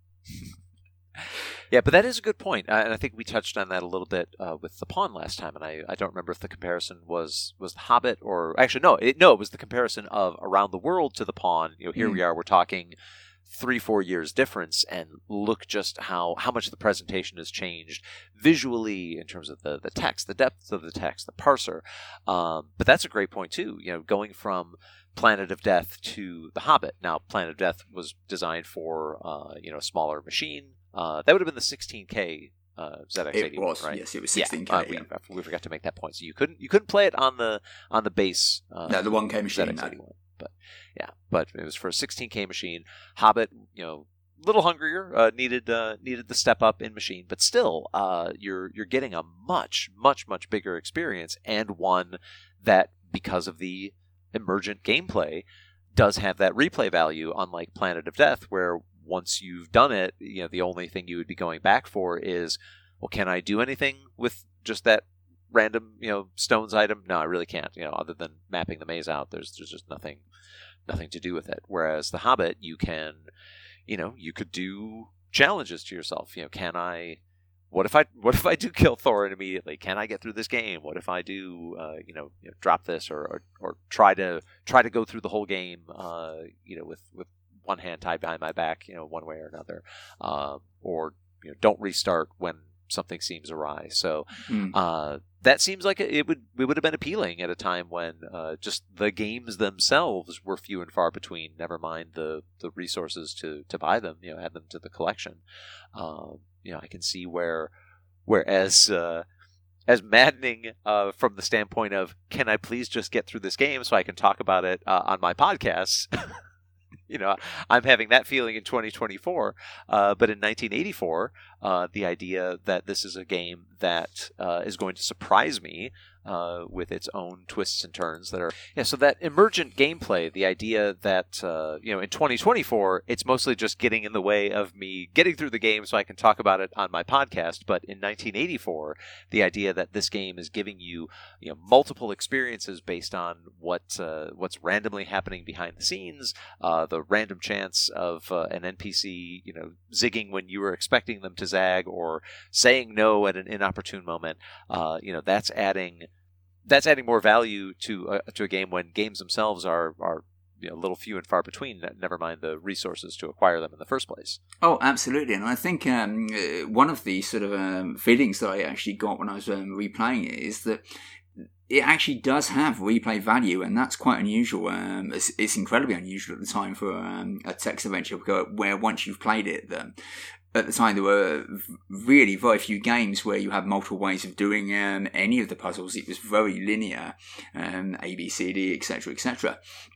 Yeah, but that is a good point, uh, and I think we touched on that a little bit uh, with The Pawn last time, and I, I don't remember if the comparison was, was The Hobbit or... Actually, no, it, no, it was the comparison of Around the World to The Pawn. You know, here mm. we are, we're talking three, four years difference, and look just how, how much the presentation has changed visually in terms of the, the text, the depth of the text, the parser. Um, but that's a great point, too, you know, going from Planet of Death to The Hobbit. Now, Planet of Death was designed for, uh, you know, a smaller machine. Uh, that would have been the sixteen K uh, Z X eighty-one, it was, right? Yes, it was sixteen K. Yeah, uh, yeah. we, we forgot to make that point. So you couldn't you couldn't play it on the on the base. Uh, no, the one K machine. Z X eighty-one. But yeah, but it was for a sixteen K machine. Hobbit, you know, a little hungrier, uh, needed uh, needed the step up in machine, but still, uh, you're you're getting a much much much bigger experience, and one that, because of the emergent gameplay, does have that replay value, unlike Planet of Death, where once you've done it, you know, the only thing you would be going back for is, well, can I do anything with just that random, you know, stones item? No, I really can't, you know, other than mapping the maze out. There's there's just nothing nothing to do with it. Whereas The Hobbit, you can, you know, you could do challenges to yourself. You know, can I What if I what if I do kill Thorin immediately? Can I get through this game? What if I do uh, you, know, you know drop this or, or or try to try to go through the whole game uh, you know with, with one hand tied behind my back, you know, one way or another, um, or you know, don't restart when something seems awry. So mm. uh, that seems like it would it would have been appealing at a time when uh, just the games themselves were few and far between. Never mind the, the resources to, to buy them, you know, add them to the collection. Um, you know, I can see where, whereas uh, as maddening uh, from the standpoint of, can I please just get through this game so I can talk about it uh, on my podcasts? You know, I'm having that feeling in twenty twenty-four, uh, but in nineteen eighty-four, uh, the idea that this is a game that uh, is going to surprise me uh, with its own twists and turns that are, yeah. So that emergent gameplay, the idea that uh, you know, in twenty twenty-four, it's mostly just getting in the way of me getting through the game so I can talk about it on my podcast. But in nineteen eighty-four, the idea that this game is giving you, you know, multiple experiences based on what uh, what's randomly happening behind the scenes, uh, the random chance of uh, an N P C, you know, zigging when you were expecting them to zag, or saying no at an inopportune moment. Uh, you know, that's adding that's adding more value to a, to a game when games themselves are are you know, a little few and far between. Never mind the resources to acquire them in the first place. Oh, absolutely, and I think um, one of the sort of um, feelings that I actually got when I was um, replaying it is that it actually does have replay value, and that's quite unusual. Um, it's, it's incredibly unusual at the time for um, a text adventure, where once you've played it, the, at the time there were really very few games where you had multiple ways of doing um, any of the puzzles. It was very linear, um, A, B, C, D, et cetera, et cetera.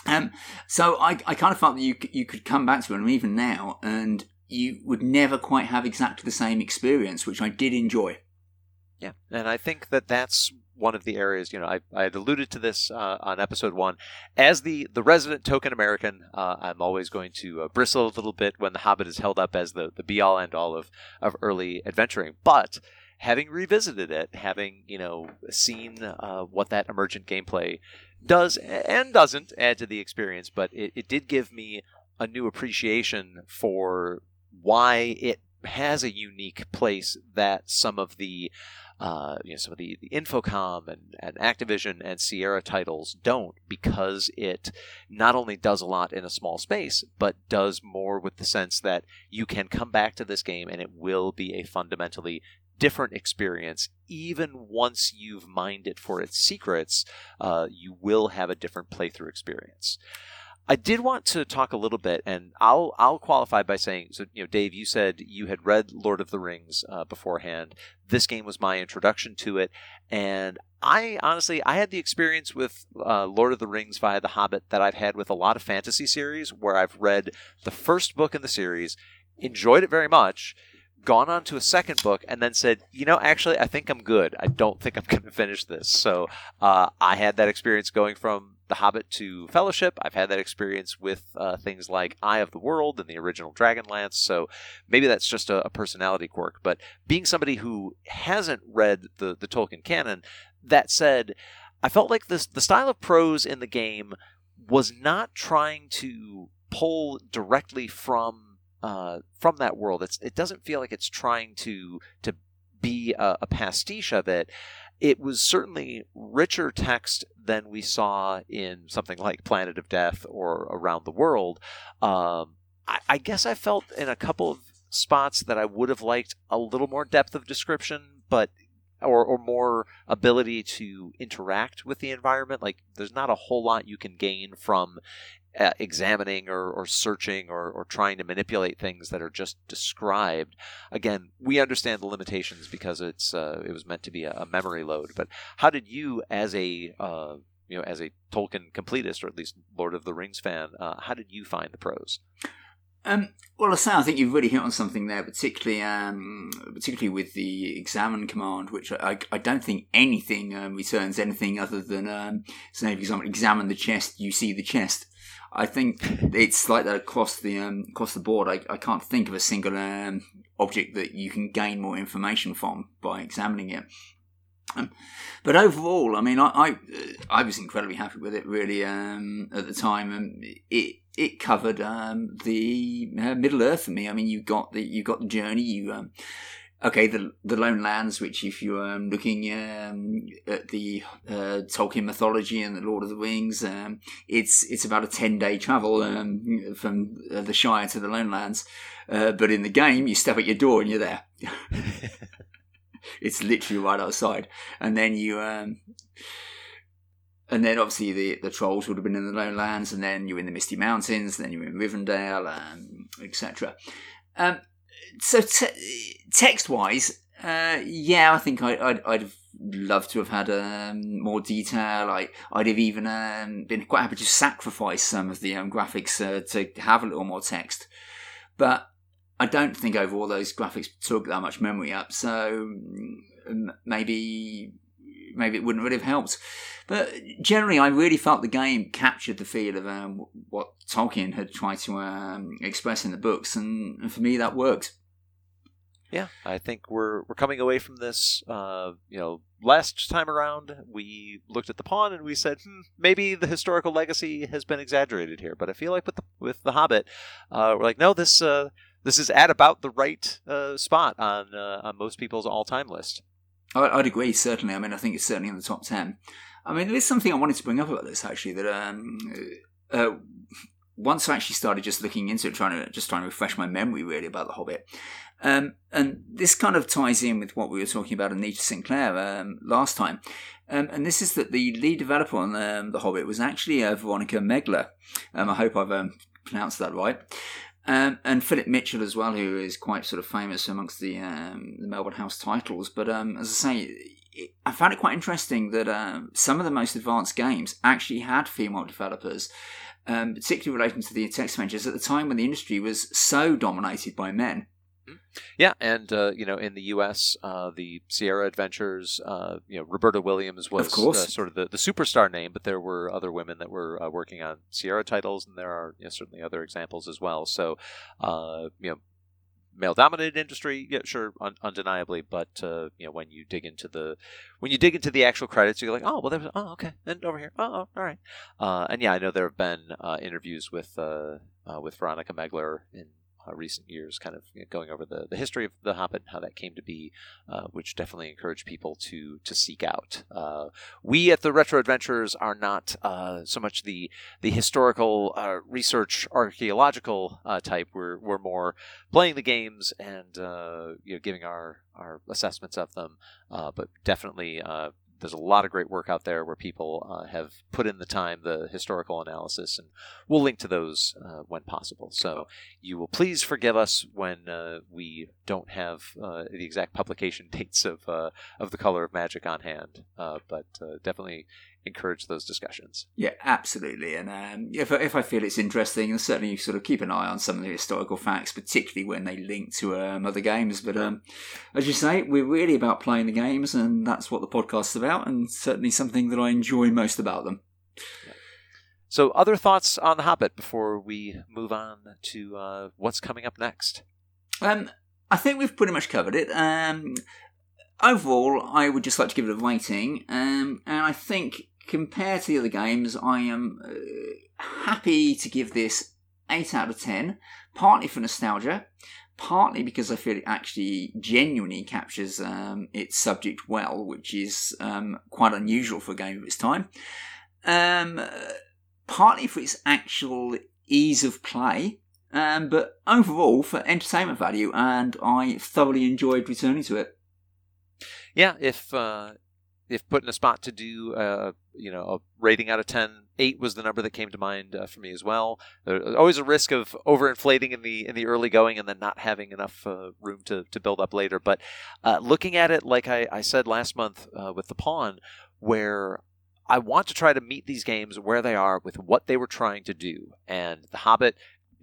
Um, so I, I kind of felt that you you could come back to it, and even now, and you would never quite have exactly the same experience, which I did enjoy. Yeah, and I think that that's one of the areas, you know, I, I had alluded to this uh, on episode one. As the, the resident token American, uh, I'm always going to uh, bristle a little bit when The Hobbit is held up as the, the be-all, end-all of, of early adventuring. But having revisited it, having, you know, seen uh, what that emergent gameplay does and doesn't add to the experience, but it, it did give me a new appreciation for why it has a unique place that some of the Uh, you know, some of the, the Infocom and, and Activision and Sierra titles don't, because it not only does a lot in a small space, but does more with the sense that you can come back to this game and it will be a fundamentally different experience. Even once you've mined it for its secrets, uh, you will have a different playthrough experience. I did want to talk a little bit, and I'll I'll qualify by saying, so you know, Dave, you said you had read Lord of the Rings uh, beforehand. This game was my introduction to it, and I honestly I had the experience with uh, Lord of the Rings via The Hobbit that I've had with a lot of fantasy series, where I've read the first book in the series, enjoyed it very much, gone on to a second book, and then said, you know, actually, I think I'm good. I don't think I'm going to finish this. So uh, I had that experience going from The Hobbit to Fellowship. I've had that experience with uh, things like Eye of the World and the original Dragonlance. So maybe that's just a, a personality quirk. But being somebody who hasn't read the, the Tolkien canon, that said, I felt like this the style of prose in the game was not trying to pull directly from Uh, from that world. It's, it doesn't feel like it's trying to to be a, a pastiche of it. It was certainly richer text than we saw in something like Planet of Death or Around the World. Um, I, I guess I felt in a couple of spots that I would have liked a little more depth of description, but or, or more ability to interact with the environment. Like, there's not a whole lot you can gain from Uh, examining or, or searching or, or trying to manipulate things that are just described. Again, we understand the limitations because it's uh, it was meant to be a, a memory load. But how did you, as a uh, you know, as a Tolkien completist, or at least Lord of the Rings fan, uh, how did you find the prose? Um, well, I say I think you've really hit on something there, particularly um, particularly with the examine command, which I, I don't think anything um, returns anything other than um, say, for example, examine the chest. You see the chest. I think it's like that across the um, across the board. I, I can't think of a single um, object that you can gain more information from by examining it. Um, but overall, I mean, I, I I was incredibly happy with it. Really, um, at the time, and it it covered um, the uh, Middle Earth for me. I mean, you got the you got the journey. You um, okay, the the Lone Lands, which if you're um, looking um, at the uh, Tolkien mythology and the Lord of the Rings, um, it's it's about a ten day travel um, from uh, the Shire to the Lone Lands. Uh, but in the game, you step at your door and you're there. It's literally right outside, and then you, um, and then obviously the the trolls would have been in the Lone Lands, and then you're in the Misty Mountains, then you're in Rivendell, um, et cetera. Um, so te- text-wise, uh, yeah, I think I, I'd I'd have loved to have had um, more detail. I I'd have even um, been quite happy to sacrifice some of the um, graphics uh, to have a little more text, but I don't think overall those graphics took that much memory up, so maybe maybe it wouldn't really have helped. But generally, I really felt the game captured the feel of um, what Tolkien had tried to um, express in the books, and, and for me, that worked. Yeah, I think we're we're coming away from this. Uh, you know, last time around, we looked at the pawn and we said, hmm, maybe the historical legacy has been exaggerated here. But I feel like with the with the Hobbit, uh, we're like, no, this. Uh, This is at about the right uh, spot on uh, on most people's all-time list. I'd agree, certainly. I mean, I think it's certainly in the top ten. I mean, there's something I wanted to bring up about this, actually, that um, uh, once I actually started just looking into it, trying to just trying to refresh my memory, really, about The Hobbit. Um, and this kind of ties in with what we were talking about Anita Sinclair um, last time. Um, and this is that the lead developer on um, The Hobbit was actually uh, Veronica Megler. Um, I hope I've um, pronounced that right. Um, and Philip Mitchell as well, who is quite sort of famous amongst the, um, the Melbourne House titles. But um, as I say, it, I found it quite interesting that um, some of the most advanced games actually had female developers. um, particularly in relation to the text adventures at the time when the industry was so dominated by men. Yeah, and uh, you know, in the U S, uh, the Sierra Adventures, uh, you know, Roberta Williams was Of course. Uh, sort of the, the superstar name, but there were other women that were uh, working on Sierra titles, and there are, you know, certainly other examples as well. So, uh, you know, male-dominated industry, yeah, sure, un- undeniably, but uh, you know, when you dig into the when you dig into the actual credits, you're like, oh, well, there was, oh, okay, and over here, oh, oh all right, uh, and yeah, I know there have been uh, interviews with uh, uh, with Veronica Megler in Uh, recent years, kind of, you know, going over the, the history of The Hobbit and how that came to be, uh, which definitely encourage people to to seek out. Uh, we at the Retro Adventures are not uh, so much the the historical uh, research archaeological uh, type. We're we're more playing the games and uh, you know, giving our our assessments of them. Uh, but definitely. Uh, There's a lot of great work out there where people uh, have put in the time, the historical analysis, and we'll link to those uh, when possible. So you will please forgive us when uh, we don't have uh, the exact publication dates of uh, of The Color of Magic on hand, uh, but uh, definitely encourage those discussions. Yeah, absolutely. And um, if, if I feel it's interesting, and certainly sort of keep an eye on some of the historical facts, particularly when they link to um, other games. But um, as you say, we're really about playing the games, and that's what the podcast's about, and certainly something that I enjoy most about them. Yeah. So other thoughts on The Hobbit before we move on to uh, what's coming up next? Um, I think we've pretty much covered it. Um, overall, I would just like to give it a rating, um, and I think compared to the other games, I am uh, happy to give this eight out of ten, partly for nostalgia, partly because I feel it actually genuinely captures um, its subject well, which is um, quite unusual for a game of its time, um, partly for its actual ease of play, um, but overall for entertainment value, and I thoroughly enjoyed returning to it. Yeah, if... Uh... If put in a spot to do, uh, you know, a rating out of ten, eight was the number that came to mind uh, for me as well. There's always a risk of overinflating in the in the early going and then not having enough uh, room to, to build up later. But uh, looking at it, like I, I said last month uh, with The Pawn, where I want to try to meet these games where they are with what they were trying to do. And The Hobbit,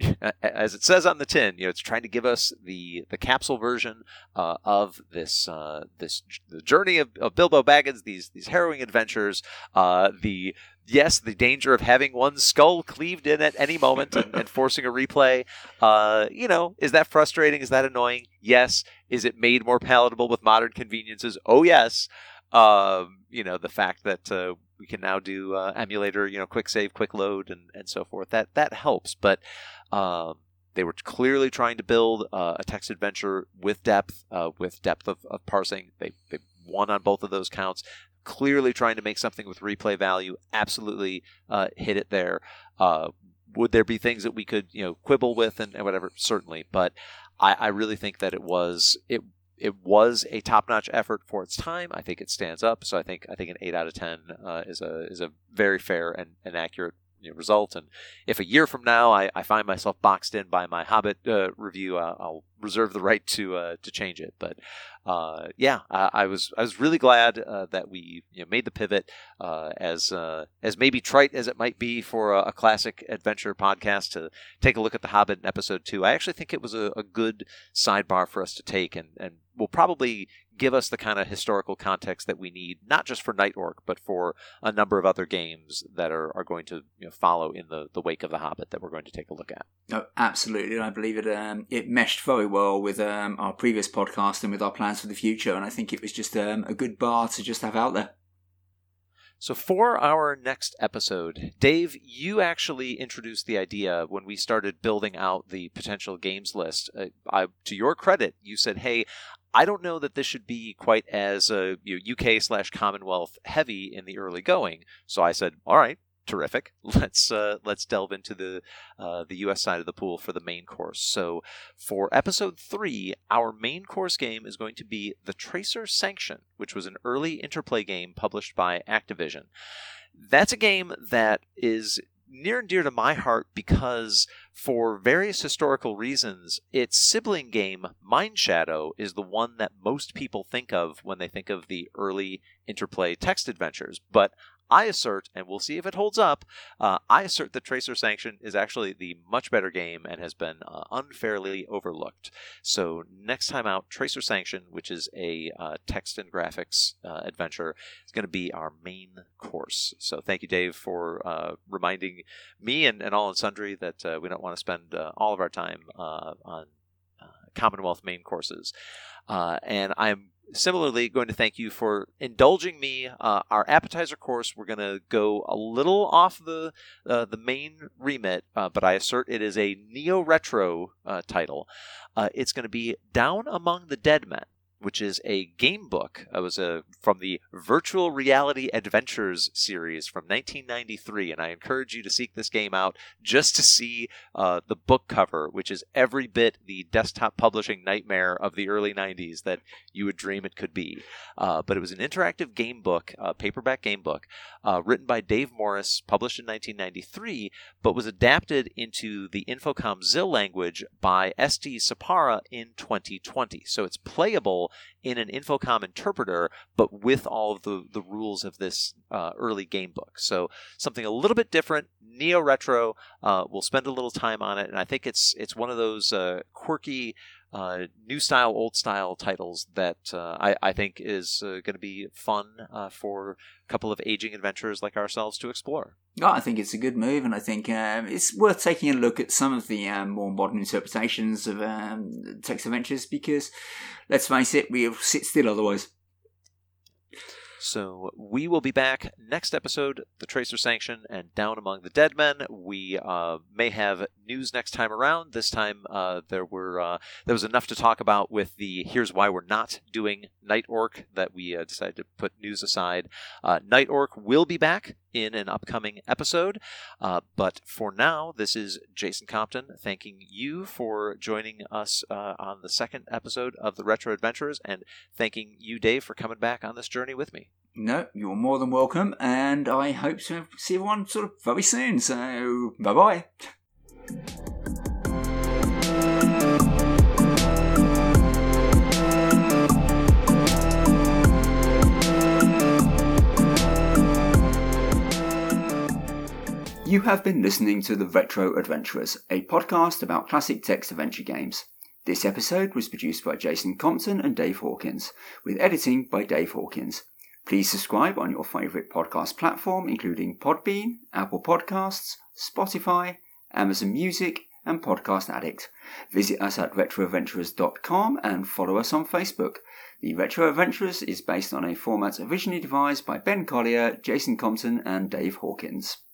as it says on the tin, you know, it's trying to give us the, the capsule version uh, of this uh, this the journey of, of Bilbo Baggins, these these harrowing adventures, uh, the yes, the danger of having one's skull cleaved in at any moment and, and forcing a replay. Uh, you know, is that frustrating? Is that annoying? Yes. Is it made more palatable with modern conveniences? Oh, yes. Um, you know, the fact that uh, we can now do uh, emulator, you know, quick save, quick load, and, and so forth. That that helps. But um, they were clearly trying to build uh, a text adventure with depth, uh, with depth of, of parsing. They they won on both of those counts. Clearly trying to make something with replay value. Absolutely uh, hit it there. Uh, would there be things that we could, you know, quibble with and, and whatever? Certainly. But I, I really think that it was it. It was a top-notch effort for its time. I think it stands up. So I think I think an eight out of ten uh, is a is a very fair and, and accurate, you know, result. And if a year from now I, I find myself boxed in by my Hobbit uh, review, uh, I'll reserve the right to uh, to change it. But uh, yeah, I, I was I was really glad uh, that we, you know, made the pivot. Uh, as uh, as maybe trite as it might be for a, a classic adventure podcast to take a look at the Hobbit in episode two, I actually think it was a, a good sidebar for us to take, and and will probably give us the kind of historical context that we need, not just for Night Orc, but for a number of other games that are, are going to, you know, follow in the, the wake of The Hobbit that we're going to take a look at. Oh, absolutely. I believe it um, it meshed very well with um, our previous podcast and with our plans for the future, and I think it was just um, a good bar to just have out there. So for our next episode, Dave, you actually introduced the idea when we started building out the potential games list. Uh, I, to your credit, you said, hey, I don't know that this should be quite as uh, you know, U K slash Commonwealth heavy in the early going. So I said, all right, terrific. Let's uh, let's delve into the uh, the U S side of the pool for the main course. So for episode three, our main course game is going to be The Tracer Sanction, which was an early interplay game published by Activision. That's a game that is near and dear to my heart because for various historical reasons, its sibling game, Mind Shadow, is the one that most people think of when they think of the early interplay text adventures. But I assert, and we'll see if it holds up, uh, I assert that Tracer Sanction is actually the much better game and has been uh, unfairly overlooked. So next time out, Tracer Sanction, which is a uh, text and graphics uh, adventure, is going to be our main course. So thank you, Dave, for uh, reminding me and, and all and sundry that uh, we don't want to spend uh, all of our time uh, on uh, Commonwealth main courses. Uh, and I'm similarly going to thank you for indulging me. Uh, our appetizer course, we're going to go a little off the uh, the main remit, uh, but I assert it is a neo-retro uh, title. Uh, it's going to be Down Among the Dead Men, which is a game book. It was a, from the Virtual Reality Adventures series from nineteen ninety-three, and I encourage you to seek this game out just to see uh, the book cover, which is every bit the desktop publishing nightmare of the early nineties that you would dream it could be. Uh, but it was an interactive game book, a paperback game book, uh, written by Dave Morris, published in nineteen ninety-three, but was adapted into the Infocom Zil language by S D Sapara in twenty twenty. So it's playable in an Infocom interpreter, but with all of the, the rules of this uh, early game book. So something a little bit different, neo-retro. Uh, we'll spend a little time on it, and I think it's it's one of those uh, quirky uh, new style, old style titles that uh, I, I think is uh, going to be fun uh, for a couple of aging adventurers like ourselves to explore. Oh, I think it's a good move, and I think um, it's worth taking a look at some of the um, more modern interpretations of um, text adventures, because, let's face it, we'll sit still otherwise. So we will be back next episode, The Tracer Sanction and Down Among the Dead Men. We uh, may have news next time around. This time uh, there were uh, there was enough to talk about with the Here's Why We're Not Doing Night Orc that we uh, decided to put news aside. Uh, Night Orc will be back in an upcoming episode. Uh, but for now, this is Jason Compton thanking you for joining us uh, on the second episode of The Retro Adventurers, and thanking you, Dave, for coming back on this journey with me. No, you're more than welcome, and I hope to see everyone sort of very soon. So, bye-bye. You have been listening to The Retro Adventurers, a podcast about classic text adventure games. This episode was produced by Jason Compton and Dave Hawkins, with editing by Dave Hawkins. Please subscribe on your favourite podcast platform, including Podbean, Apple Podcasts, Spotify, Amazon Music, and Podcast Addict. Visit us at retro adventurers dot com and follow us on Facebook. The Retro Adventurers is based on a format originally devised by Ben Collier, Jason Compton, and Dave Hawkins.